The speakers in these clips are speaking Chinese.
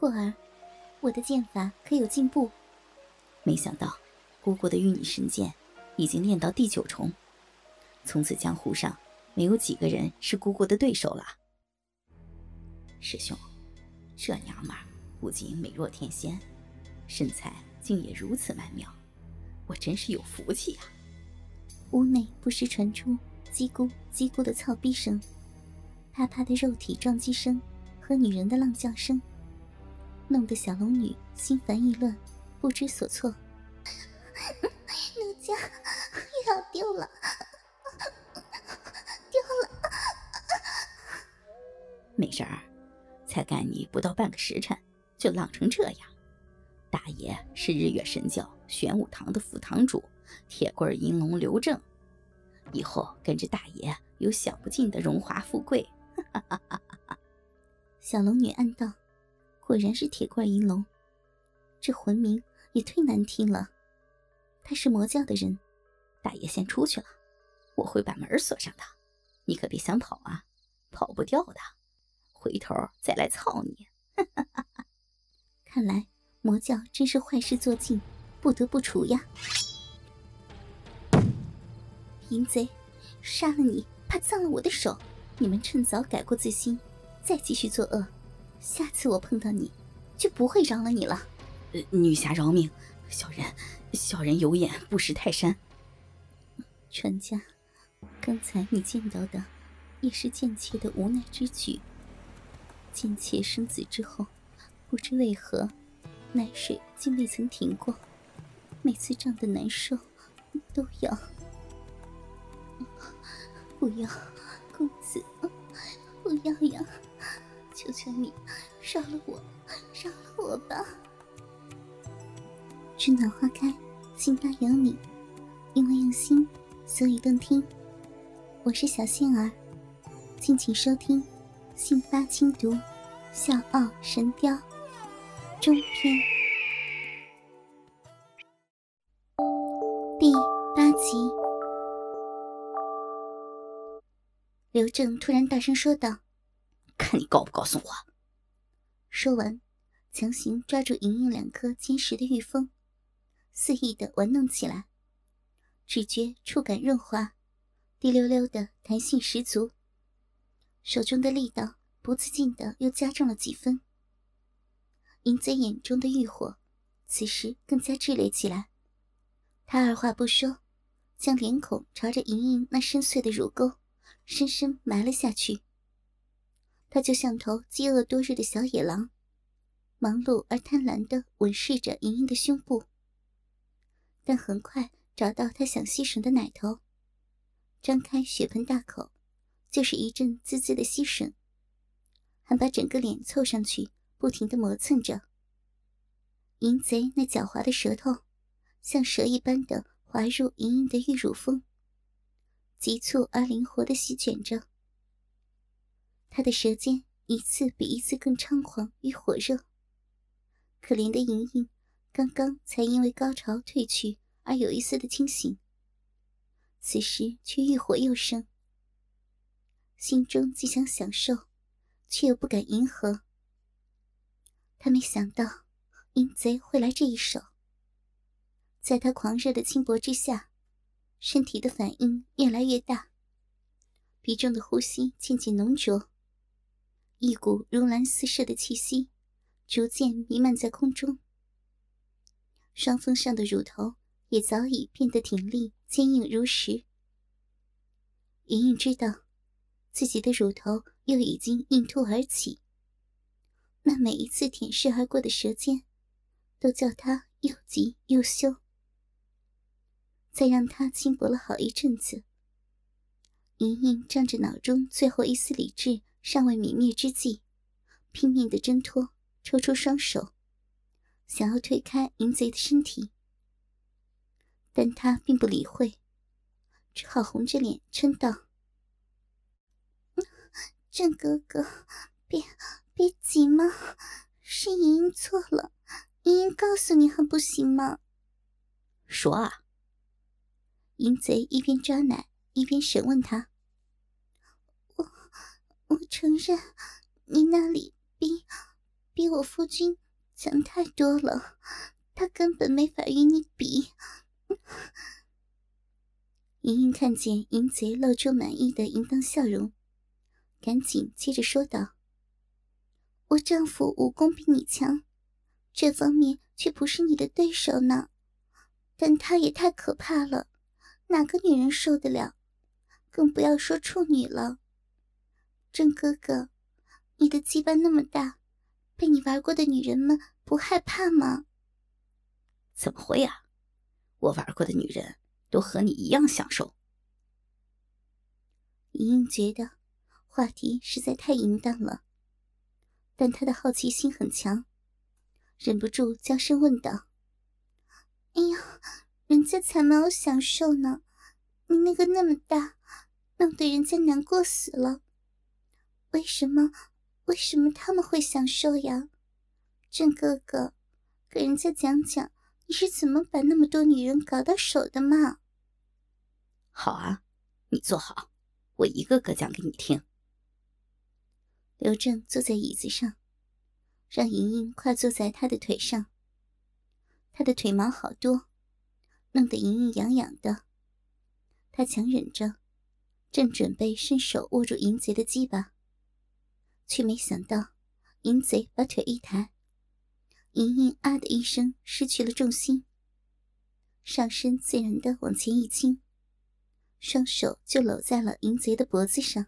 过儿，我的剑法可有进步？ 没想到姑姑的御女神剑已经练到第9重，从此江湖上没有几个人是姑姑的对手了。师兄，这娘们儿不仅美若天仙，身材竟也如此曼妙，我真是有福气啊。 屋内不时传出叽咕叽咕的操逼声，啪啪的肉体撞击声和女人的浪叫声，弄得小龙女心烦意乱，不知所措。奴家要丢了，丢了！ 美人儿，才干你不到半个时辰，就浪成这样。大爷是日月神教玄武堂的副堂主，铁棍银龙刘正，以后跟着大爷有享不尽的荣华富贵。 小龙女暗道，果然是铁棍银龙，这魂名也忒难听了。他是魔教的人。 大爷先出去了，我会把门锁上的，你可别想跑啊，跑不掉的，回头再来操你。 看来魔教真是坏事做尽，不得不除呀。淫贼，杀了你怕脏了我的手，你们趁早改过自新，再继续作恶，下次我碰到你就不会饶了你了。 女侠饶命，小人有眼不识泰山。 船家，刚才你见到的也是贱妾的无奈之举。贱妾生子之后，不知为何奶水竟未曾停过，每次胀得难受都要。不要，公子，不要呀！求求你，饶了我，饶了我吧！春暖花开，信巴有你，因为用心，所以动听。我是小仙儿，敬请收听《信巴轻读笑傲神雕》中篇第8集。刘正突然大声说道：“ 看你告不告诉我！” 说完，强行抓住莹莹2颗坚实的玉峰，肆意地玩弄起来，只觉触感润滑，滴溜溜的弹性十足，手中的力道不自禁的又加重了几分。淫贼眼中的欲火此时更加炽烈起来，他二话不说，将脸孔朝着莹莹那深邃的乳沟深深埋了下去。他就像头饥饿多日的小野狼，忙碌而贪婪地吻舐着莹莹的胸部，但很快找到她想吸吮的奶头，张开血盆大口，就是一阵滋滋的吸吮，还把整个脸凑上去不停地磨蹭着。淫贼那狡猾的舌头像蛇一般的滑入莹莹的玉乳峰，急促而灵活地席卷着。他的舌尖一次比一次更猖狂与火热，可怜的莹莹刚刚才因为高潮退去而有一丝的清醒，此时却欲火又生，心中既想享受，却又不敢迎合。他没想到淫贼会来这一手，在他狂热的轻薄之下，身体的反应越来越大，鼻中的呼吸渐渐浓浊，一股如蓝似射的气息逐渐弥漫在空中，双峰上的乳头也早已变得挺立坚硬如石。莹莹知道自己的乳头又已经硬凸而起，那每一次舔舐而过的舌尖都叫她又急又羞。再让她轻薄了好一阵子，莹莹仗着脑中最后一丝理智尚未泯灭之际，拼命地挣脱，抽出双手，想要推开淫贼的身体，但他并不理会，只好红着脸嗔道：“郑哥哥，别急嘛，是莹莹错了，莹莹告诉你还不行吗？” 说啊！ 淫贼一边抓奶一边审问他：“我承认，你那里比我夫君强太多了，他根本没法与你比。莹莹看见淫贼露出满意的淫荡笑容，赶紧接着说道：我丈夫武功比你强，这方面却不是你的对手呢，但他也太可怕了，哪个女人受得了，更不要说处女了。郑哥哥，你的鸡巴那么大，被你玩过的女人们不害怕吗？ 怎么会啊？我玩过的女人都和你一样享受。 莹莹觉得话题实在太淫荡了，但她的好奇心很强，忍不住娇声问道：哎呀，人家才没有享受呢，你那个那么大，弄得人家难过死了。为什么他们会享受呀？郑哥哥，给人家讲讲你是怎么把那么多女人搞到手的嘛？ 好啊，你坐好，我一个个讲给你听。 刘正坐在椅子上，让莹莹跨坐在他的腿上。他的腿毛好多，弄得莹莹痒痒的。他强忍着，正准备伸手握住淫贼的鸡巴，却没想到淫贼把腿一抬，莹莹啊的一声失去了重心，上身自然地往前一倾，双手就搂在了淫贼的脖子上。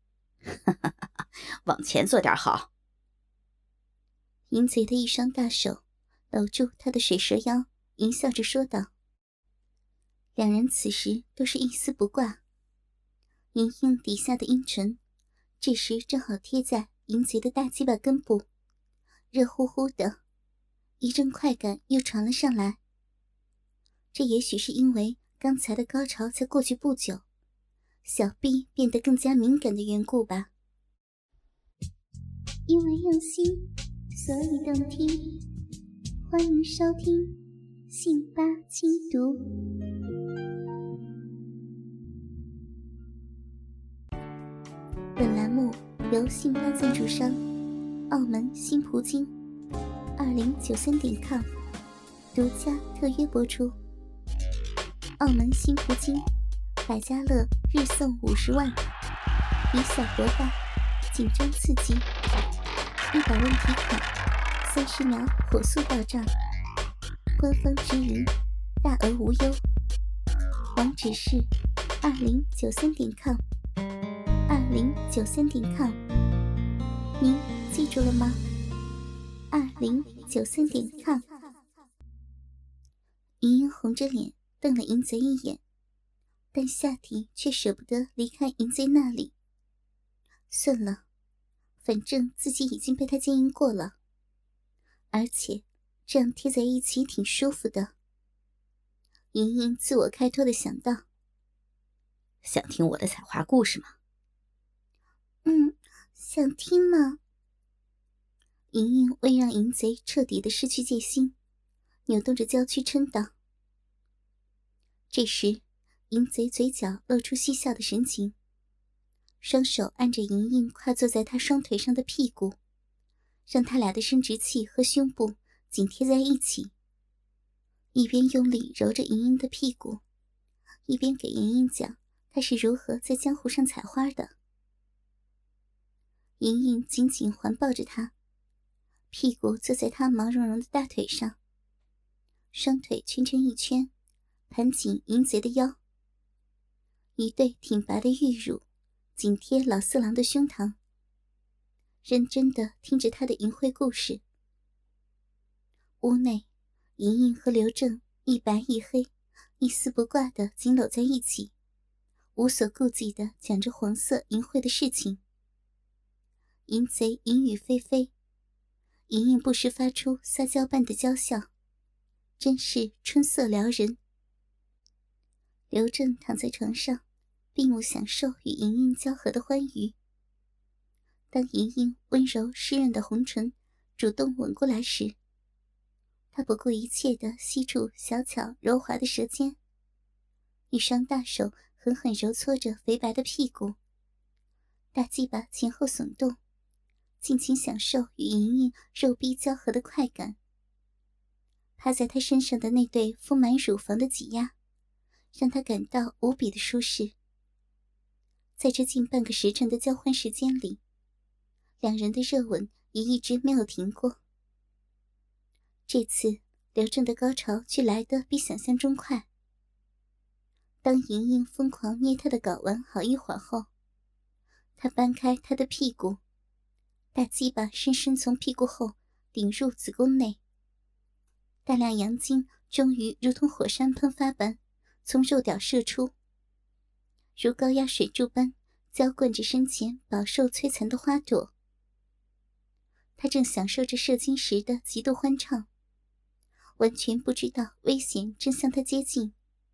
往前坐点好。 淫贼的一双大手搂住他的水蛇腰，淫笑着说道。两人此时都是一丝不挂，莹莹底下的阴唇这时正好贴在淫贼的大鸡巴根部，热乎乎的，一阵快感又传了上来。这也许是因为刚才的高潮才过去不久，小臂变得更加敏感的缘故吧。因为用心，所以动听。欢迎收听信八轻读。本栏目由信八赞助商澳门新葡京2093.com 独家特约播出。澳门新葡京百家乐日送50万，以小博大，紧张刺激，100万提款，30秒火速到账，官方直营，大额无忧。网址是2093.com 2093.com， 您记住了吗？2093.com。莹莹红着脸瞪了淫贼一眼，但下体却舍不得离开淫贼那里。算了，反正自己已经被他奸淫过了，而且这样贴在一起挺舒服的。莹莹自我开脱地想到。 想听我的采花故事吗？ 想听吗？莹莹为让淫贼彻底地失去戒心，扭动着娇躯嗔道。这时淫贼嘴角露出嬉笑的神情，双手按着莹莹跨坐在他双腿上的屁股，让他俩的生殖器和胸部紧贴在一起，一边用力揉着莹莹的屁股，一边给莹莹讲他是如何在江湖上采花的。莹莹紧紧环抱着他，屁股坐在他毛茸茸的大腿上，双腿圈成一圈，盘紧淫贼的腰，一对挺拔的玉乳紧贴老色狼的胸膛，认真地听着他的淫秽故事。屋内，莹莹和刘正一白一黑，一丝不挂地紧搂在一起，无所顾忌地讲着黄色淫秽的事情。淫贼淫语霏霏，莹莹不时发出撒娇般的娇笑，真是春色撩人。刘正躺在床上，闭目享受与莹莹交合的欢愉。当莹莹温柔湿润的红唇主动吻过来时，他不顾一切地吸住小巧柔滑的舌尖，一双大手狠狠揉搓着肥白的屁股，大鸡巴前后耸动， 尽情享受与莹莹肉壁交合的快感。趴在她身上的那对丰满乳房的挤压，让她感到无比的舒适。在这近半个时辰的交换时间里，两人的热吻也一直没有停过。这次刘正的高潮却来得比想象中快。当莹莹疯狂捏他的睾丸好一会儿后，他搬开他的屁股，大鸡巴深深从屁股后顶入子宫内，大量阳精终于如同火山喷发般从肉屌射出，如高压水柱般浇灌着身前饱受摧残的花朵。他正享受着射精时的极度欢畅，完全不知道危险正向他接近。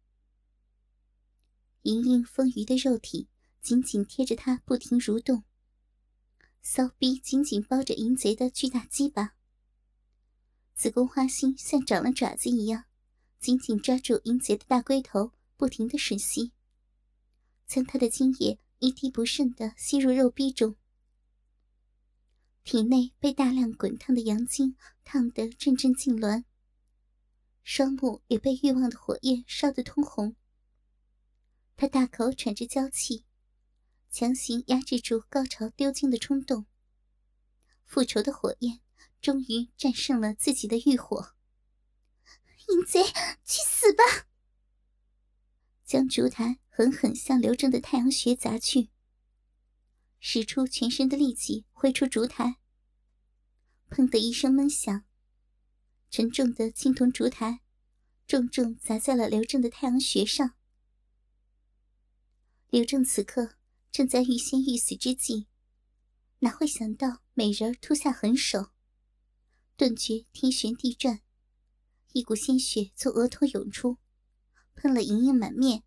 莹莹丰腴的肉体紧紧贴着他不停蠕动，骚逼紧紧包着淫贼的巨大鸡巴，子宫花心像长了爪子一样紧紧抓住淫贼的大龟头，不停地吮吸，将他的精液一滴不剩地吸入肉壁中。体内被大量滚烫的阳精烫得阵阵痉挛，双目也被欲望的火焰烧得通红。他大口喘着娇气，强行压制住高潮丢精的冲动。复仇的火焰终于战胜了自己的欲火。淫贼，去死吧！将烛台狠狠向刘正的太阳穴砸去，使出全身的力气挥出烛台。砰的一声闷响，沉重的青铜烛台重重砸在了刘正的太阳穴上。刘正此刻正在欲仙欲死之际，哪会想到美人突下狠手，顿觉天旋地转，一股鲜血从额头涌出，喷了莹莹满面。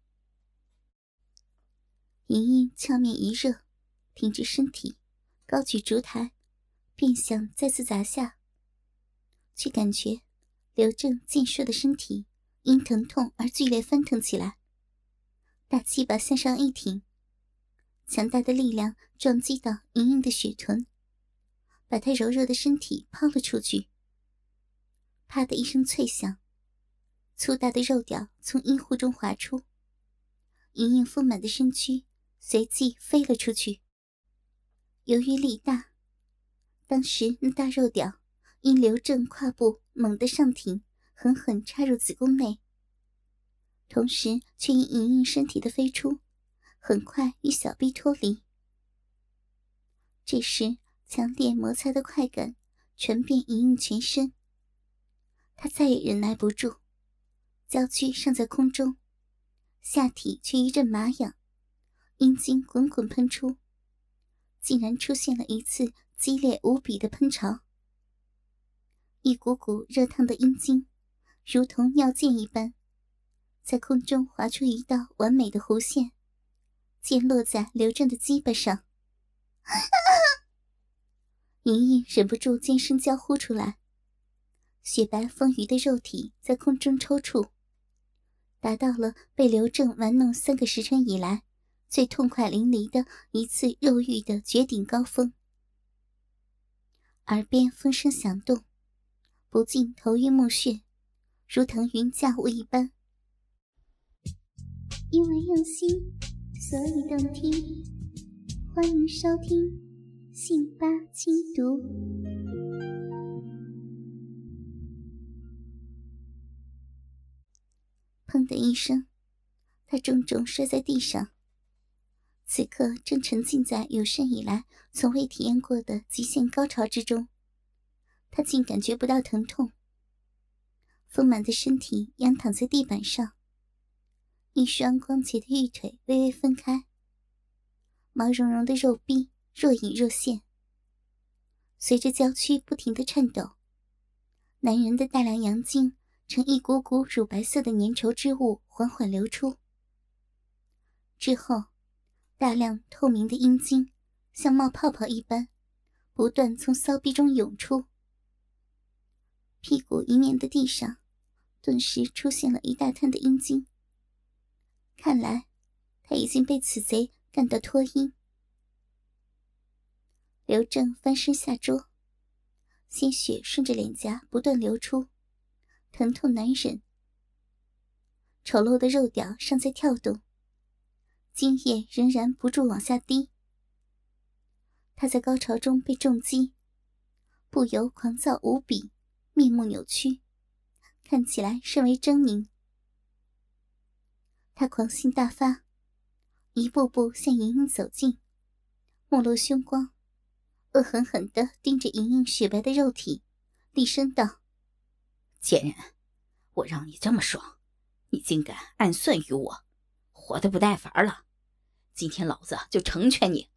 莹莹俏面一热，挺直身体，高举烛台，便想再次砸下，却感觉刘正健硕的身体因疼痛而剧烈翻腾起来，大鸡巴向上一挺，强大的力量撞击到莹莹的血臀，把她柔弱的身体抛了出去。啪的一声脆响，粗大的肉屌从阴户中滑出，莹莹丰满的身躯随即飞了出去。由于力大，当时那大肉屌因刘正胯部猛地上挺，狠狠插入子宫内，同时却因莹莹身体的飞出，很快与小臂脱离。这时强烈摩擦的快感传遍莹莹全身，她再也忍耐不住，娇躯尚在空中，下体却一阵麻痒，阴茎滚滚喷出，竟然出现了一次激烈无比的喷潮。一股股热烫的阴茎如同尿箭一般，在空中划出一道完美的弧线，溅落在刘正的鸡巴上。莹莹忍不住尖声娇呼出来，雪白丰腴的肉体在空中抽搐，达到了被刘正玩弄3个时辰以来最痛快淋漓的一次肉欲的绝顶高峰。耳边风声响动，不禁头晕目眩，如腾云驾雾一般。因为用心，所以动听。欢迎收听信八精读。砰的一声，他重重摔在地上。此刻正沉浸在有生以来从未体验过的极限高潮之中，他竟感觉不到疼痛。丰满的身体仰躺在地板上，一双光洁的玉腿微微分开，毛茸茸的肉壁若隐若现。随着娇躯不停地颤抖，男人的大量阳精呈一股股乳白色的粘稠之物缓缓流出，之后大量透明的阴茎像冒泡泡一般不断从骚逼中涌出。屁股一面的地上顿时出现了一大滩的阴茎，看来他已经被此贼干到脱阴。 刘正翻身下桌，鲜血顺着脸颊不断流出，疼痛难忍。丑陋的肉屌尚在跳动，精液仍然不住往下滴。他在高潮中被重击，不由狂躁无比，面目扭曲，看起来甚为狰狞。他狂性大发，一步步向莹莹走近，没露凶光，恶狠狠地盯着莹莹雪白的肉体，厉声道： 贱人，我让你这么爽，你竟敢暗算于我，活得不带法了，今天老子就成全你。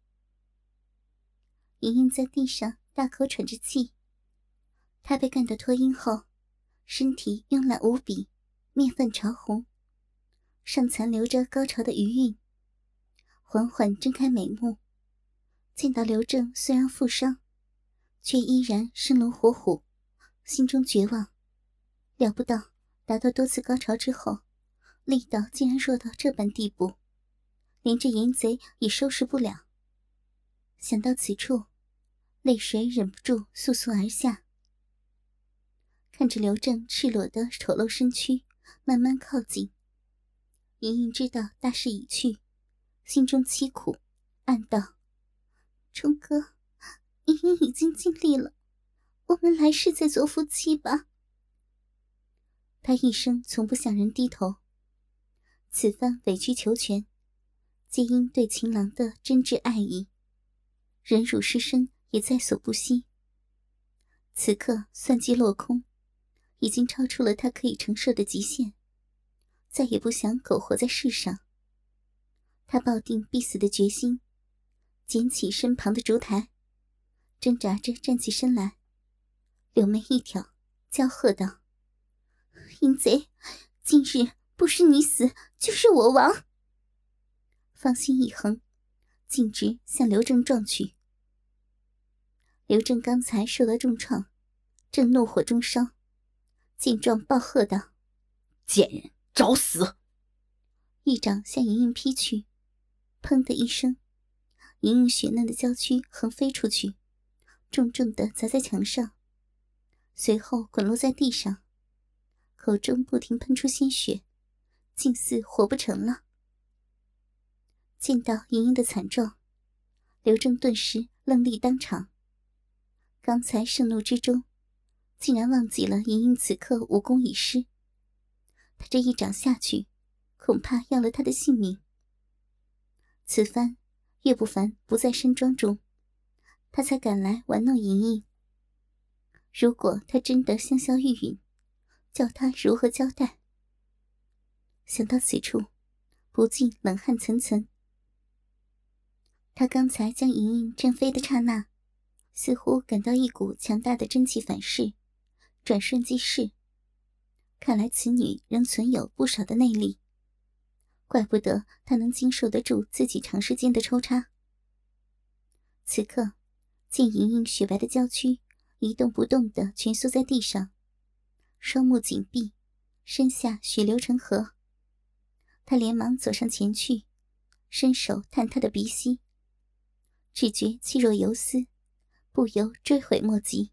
莹莹在地上大口喘着气，她被干得脱阴后，身体慵懒无比，面泛潮红，尚残留着高潮的余韵，缓缓睁开美目，见到刘正虽然负伤，却依然生龙活虎，心中绝望，料不到达到多次高潮之后，力道竟然弱到这般地步，连这淫贼也收拾不了。想到此处，泪水忍不住簌簌而下。看着刘正赤裸的丑陋身躯慢慢靠近，莹莹知道大势已去，心中凄苦，暗道：冲哥，莹莹已经尽力了，我们来世再做夫妻吧。他一生从不向人低头，此番委曲求全，皆因对情郎的真挚爱意，忍辱失身也在所不惜。此刻算计落空，已经超出了他可以承受的极限，再也不想苟活在世上。他抱定必死的决心，捡起身旁的烛台，挣扎着站起身来，柳眉一挑，娇喝道：淫贼，今日不是你死就是我亡。芳心一横，径直向刘正撞去。刘正刚才受到重创，正怒火中烧，见状暴喝道： 贱人，找死！ 一掌向莹莹劈去，砰的一声，莹莹雪嫩的娇躯横飞出去，重重地砸在墙上，随后滚落在地上，口中不停喷出鲜血，竟似活不成了。见到莹莹的惨状，刘正顿时愣立当场，刚才盛怒之中，竟然忘记了莹莹此刻武功已失，他这一掌下去，恐怕要了他的性命。此番岳不凡不在山庄中，他才赶来玩弄莹莹。如果他真的香消玉殒，叫他如何交代？想到此处，不禁冷汗涔涔。他刚才将莹莹震飞的刹那，似乎感到一股强大的真气反噬，转瞬即逝。看来此女仍存有不少的内力，怪不得她能经受得住自己长时间的抽插。此刻见莹莹雪白的娇躯一动不动地蜷缩在地上，双目紧闭，身下血流成河，他连忙走上前去，伸手探她的鼻息，只觉气若游丝，不由追悔莫及。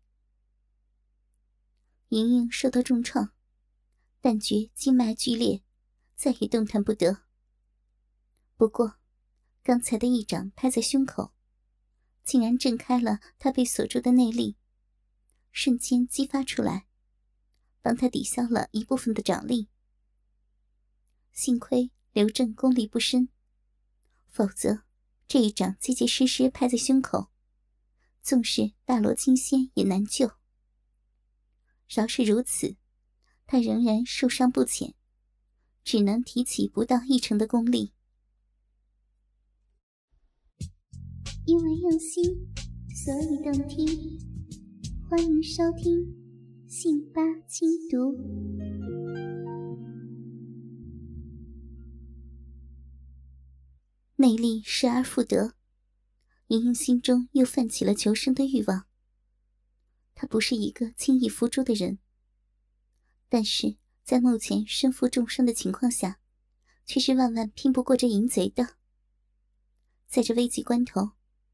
莹莹受到重创，但觉经脉剧烈，再也动弹不得。不过刚才的一掌拍在胸口，竟然震开了她被锁住的内力，瞬间激发出来，帮她抵消了一部分的掌力。幸亏刘正功力不深，否则这一掌结结实实拍在胸口，纵使大罗金仙也难救。饶是如此，他仍然受伤不浅，只能提起不到1成的功力。因为用心，所以动听。欢迎收听信八轻读。内力失而复得，莹莹心中又泛起了求生的欲望。她不是一个轻易服输的人，但是在目前身负重伤的情况下，却是万万拼不过这淫贼的。在这危急关头，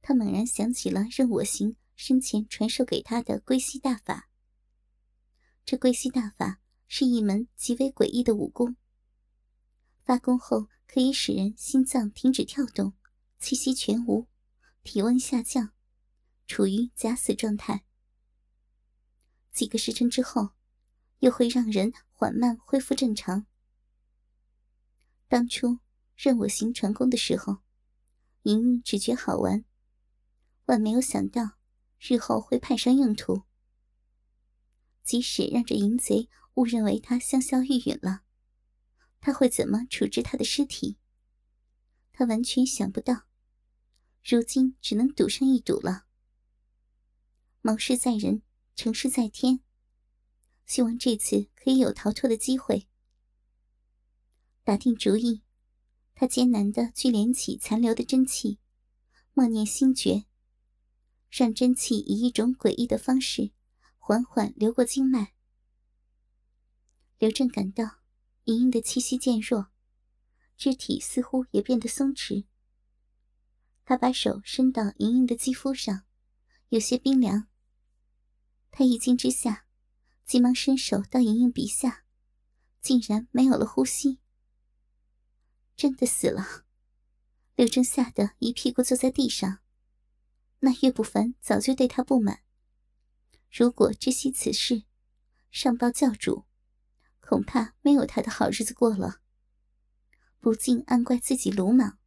他猛然想起了任我行生前传授给他的归西大法。这归西大法是一门极为诡异的武功，发功后可以使人心脏停止跳动，气息全无，体温下降，处于假死状态。几个时辰之后，又会让人缓慢恢复正常。当初任我行传功的时候，莹莹只觉好玩，万没有想到日后会派上用途。即使让这淫贼误认为他香消玉殒了，他会怎么处置他的尸体？他完全想不到，如今只能赌上一赌了。谋事在人，成事在天，希望这次可以有逃脱的机会。打定主意，他艰难地聚敛起残留的真气，默念心诀，让真气以一种诡异的方式缓缓流过经脉。刘正感到莹莹的气息渐弱，肢体似乎也变得松弛。他把手伸到莹莹的肌肤上，有些冰凉。他一惊之下，急忙伸手到莹莹鼻下，竟然没有了呼吸。真的死了。刘正吓得一屁股坐在地上。那岳不凡早就对他不满，如果知悉此事，上报教主，恐怕没有他的好日子过了，不禁暗怪自己鲁莽。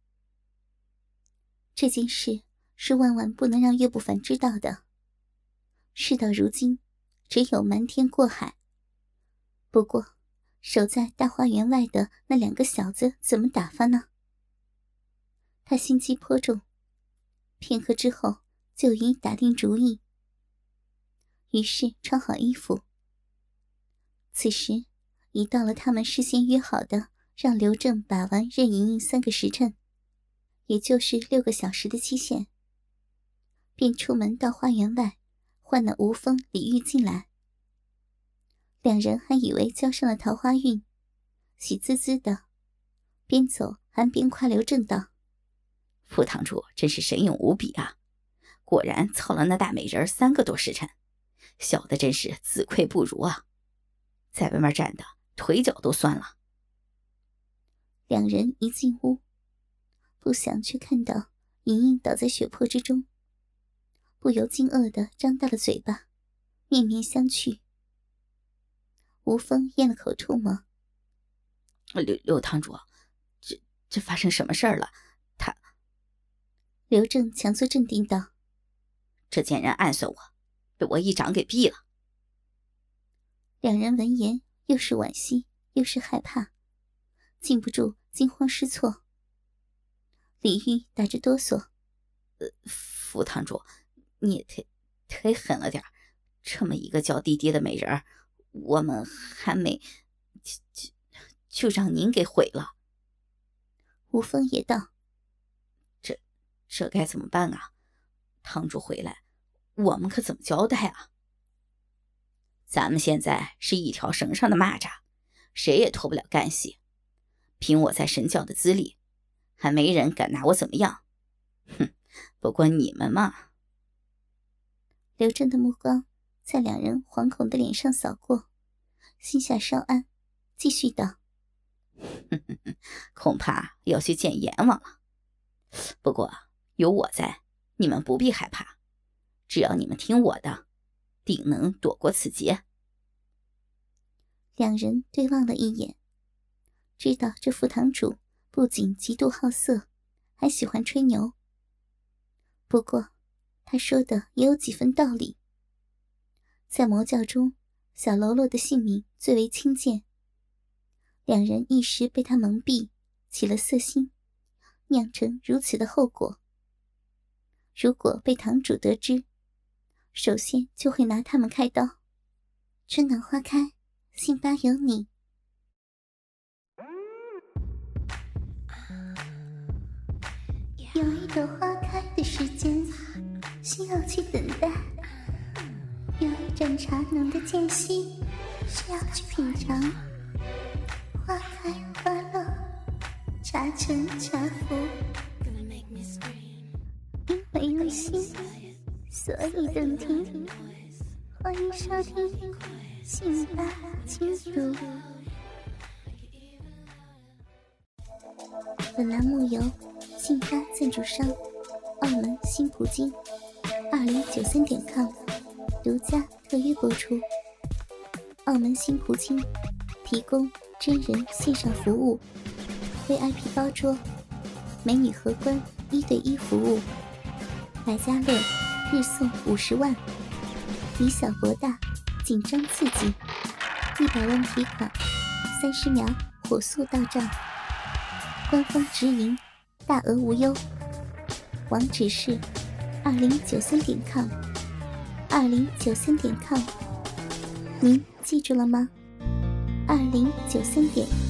这件事是万万不能让岳不凡知道的。事到如今，只有瞒天过海。不过守在大花园外的那2个小子怎么打发呢？他心机颇重，片刻之后就已打定主意。于是穿好衣服。此时已到了他们事先约好的让刘正把玩任盈盈3个时辰，也就是6个小时的期限，便出门到花园外唤那吴峰、李玉进来。2人还以为交上了桃花运，喜滋滋的，边走还边夸刘正道：“ 副堂主真是神勇无比啊，果然操了那大美人3个多时辰，小的真是自愧不如啊，在外面站的腿脚都酸了。 ”2人一进屋，不想却看到莹莹倒在血泊之中，不由惊愕地张大了嘴巴，面面相觑。吴峰咽了口唾沫：“ 刘堂主，这发生什么事儿了？他……” 刘正强作镇定道：“ 这贱人暗算我，被我一掌给毙了。 ”2人闻言，又是惋惜又是害怕，禁不住惊慌失措。李玉打着哆嗦：“ 副堂主，你也忒狠了点，这么一个娇滴滴的美人，我们还没就让您给毁了。” 吴峰也道：“ 这该怎么办啊？堂主回来，我们可怎么交代啊？咱们现在是一条绳上的蚂蚱，谁也脱不了干系。凭我在神教的资历，还没人敢拿我怎么样。哼，不过你们嘛。” 刘正的目光在2人惶恐的脸上扫过，心下稍安，继续道：“ 恐怕要去见阎王了。不过有我在，你们不必害怕，只要你们听我的，定能躲过此劫。 ”2人对望了一眼，知道这副堂主不仅极度好色，还喜欢吹牛。不过他说的也有几分道理。在魔教中，小喽啰的性命最为轻贱，2人一时被他蒙蔽，起了色心，酿成如此的后果。如果被堂主得知，首先就会拿他们开刀。春暖花开，信吧有你。有一朵花开的时间，需要去等待；有一盏茶浓的间隙，需要去品尝。花开花落，茶沉茶浮，因为心，所以动听。欢迎收听性爱轻读。本栏目由信发赞助商澳门新葡京2093.com 独家特约播出。澳门新葡京提供真人线上服务， VIP 包桌，美女荷官1对1服务，百家乐日送50万，以小博大，紧张刺激，100万提款，30秒火速到账，官方直营，大额无忧。网址是2093.com 2093.com，您记住了吗？2093.com。